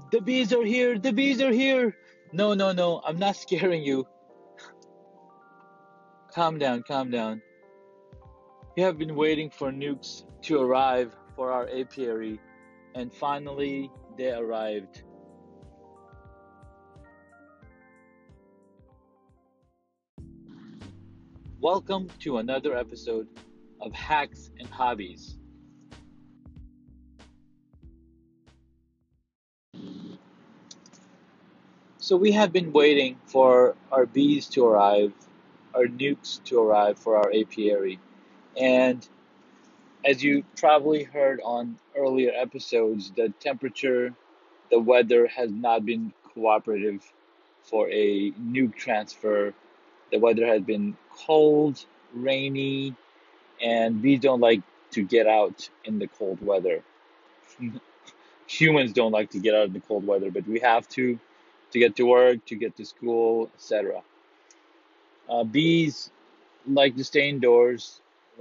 The bees are here! The bees are here! No, no, no, I'm not scaring you. Calm down, calm down. We have been waiting for nukes to arrive for our apiary, and finally they arrived. Welcome to another episode of Hacks and Hobbies. So we have been waiting for our bees to arrive, our nukes to arrive for our apiary. And as you probably heard on earlier episodes, the temperature, the weather has not been cooperative for a nuke transfer. The weather has been cold, rainy, and bees don't like to get out in the cold weather. Humans don't like to get out in the cold weather, but we have to get to work, to get to school, etc. Bees like to stay indoors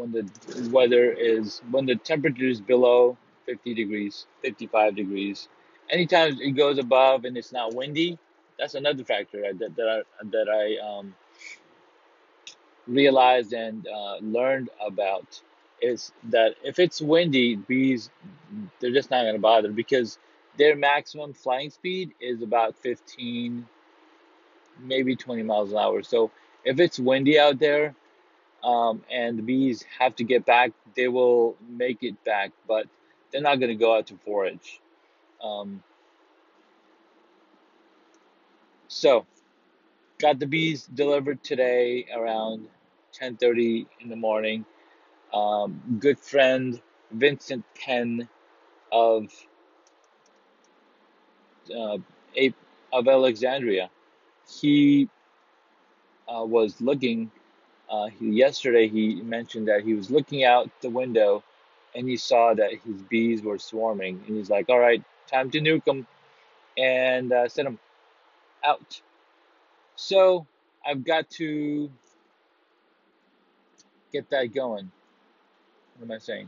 when the temperature is below 50 degrees, 55 degrees. Anytime it goes above and it's not windy, that's another factor that I realized and learned about is that if it's windy, bees they're just not going to bother because their maximum flying speed is about 15, maybe 20 miles an hour. So if it's windy out there, and the bees have to get back, they will make it back, but they're not going to go out to forage. Um, so, got the bees delivered today around 10:30 in the morning. Good friend Vincent Penn of uh, of Alexandria, he was looking. Yesterday, he mentioned that he was looking out the window and he saw that his bees were swarming. And he's like, all right, time to nuke them and send them out. So I've got to get that going. What am I saying?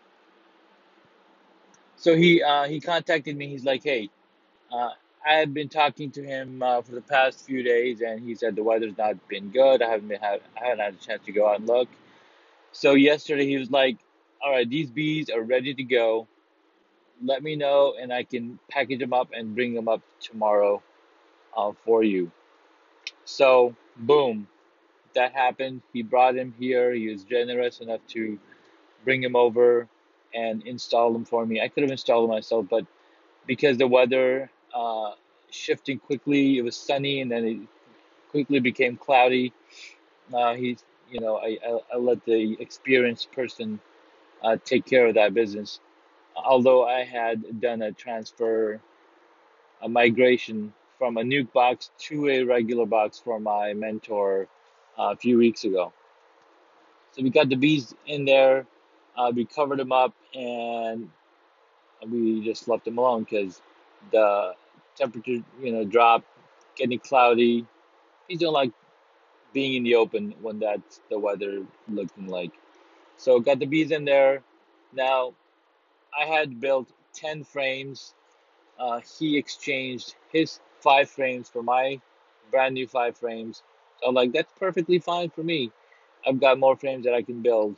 So he contacted me. He's like, hey, uh, I have been talking to him for the past few days, and he said the weather's not been good. I haven't had a chance to go out and look. So yesterday he was like, all right, these bees are ready to go. Let me know, and I can package them up and bring them up tomorrow for you. So boom, that happened. He brought him here. He was generous enough to bring him over and install them for me. I could have installed them myself, but because the weather shifting quickly, it was sunny and then it quickly became cloudy. He's, I let the experienced person take care of that business. Although I had done a transfer, a migration from a nuke box to a regular box for my mentor a few weeks ago. So we got the bees in there, we covered them up, and we just left them alone because the temperature, dropped, getting cloudy. Bees don't like being in the open when that's the weather looking like. So got the bees in there. Now I had built 10 frames. He exchanged his 5 frames for my brand new 5 frames. So I'm like, that's perfectly fine for me. I've got more frames that I can build.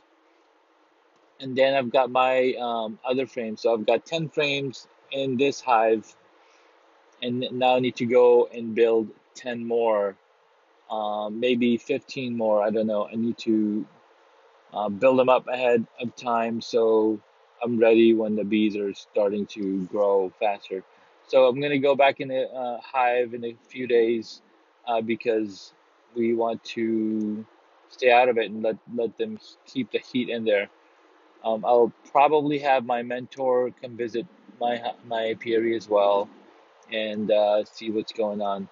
And then I've got my other frames. So I've got 10 frames in this hive, and now I need to go and build 10 more, maybe 15 more. I don't know. I need to build them up ahead of time so I'm ready when the bees are starting to grow faster. So I'm gonna go back in the hive in a few days because we want to stay out of it and let them keep the heat in there. I'll probably have my mentor come visit my apiary as well and see what's going on.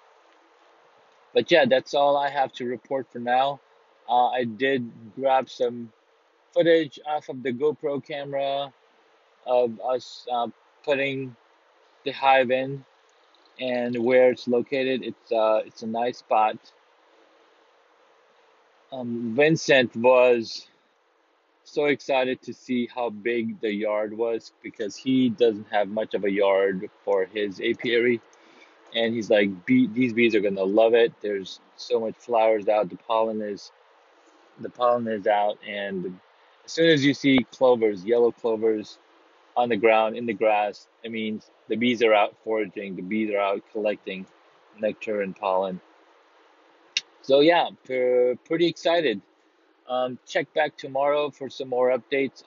But yeah, that's all I have to report for now. I did grab some footage off of the GoPro camera of us putting the hive in and where it's located. It's a nice spot. Vincent was so excited to see how big the yard was because he doesn't have much of a yard for his apiary. And he's like, these bees are gonna love it. There's so much flowers out. The pollen is out, and as soon as you see clovers, yellow clovers on the ground in the grass, it means the bees are out foraging. The bees are out collecting nectar and pollen. So yeah, pretty excited. Check back tomorrow for some more updates.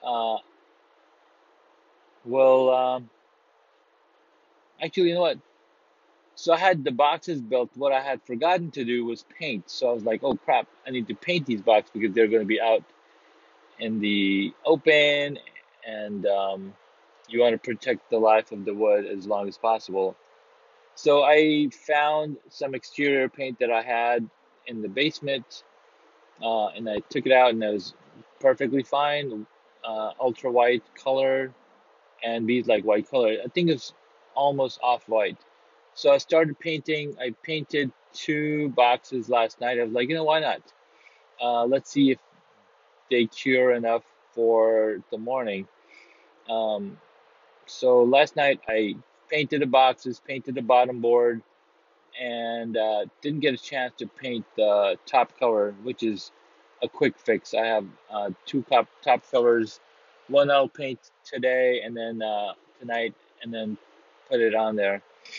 Well, actually, you know what? So I had the boxes built. What I had forgotten to do was paint. So I was like, oh crap, I need to paint these boxes because they're going to be out in the open, and you want to protect the life of the wood as long as possible. So I found some exterior paint that I had in the basement, and I took it out, and it was perfectly fine, ultra white color, and these like white color. I think it's almost off white. So I started painting. I painted two boxes last night. I was like, why not? Let's see if they cure enough for the morning. Um, so last night I painted the boxes, painted the bottom board, and didn't get a chance to paint the top cover, which is a quick fix. I have two top covers. One I'll paint today, and then tonight, and then put it on there.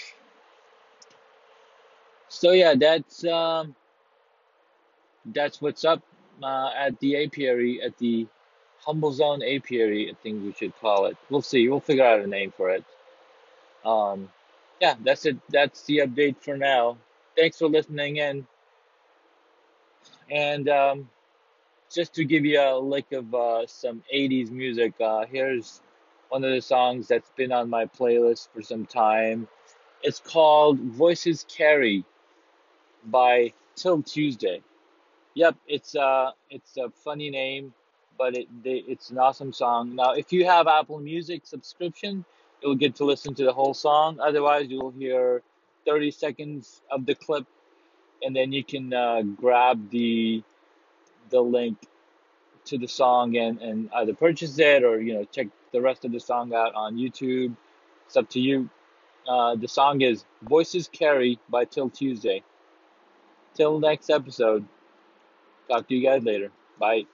So yeah, that's what's up at the apiary, at the Humble Zone apiary. I think we should call it. We'll see. We'll figure out a name for it. Um, yeah, that's it. That's the update for now. Thanks for listening in. And just to give you a lick of some 80s music, here's one of the songs that's been on my playlist for some time. It's called Voices Carry by Till Tuesday. Yep, it's a funny name, but it's an awesome song. Now, if you have Apple Music subscription, you'll get to listen to the whole song. Otherwise, you'll hear 30 seconds of the clip, and then you can grab the link to the song and either purchase it or check the rest of the song out on YouTube. It's up to you. The song is Voices Carry by Till Tuesday. Till next episode. Talk to you guys later. Bye.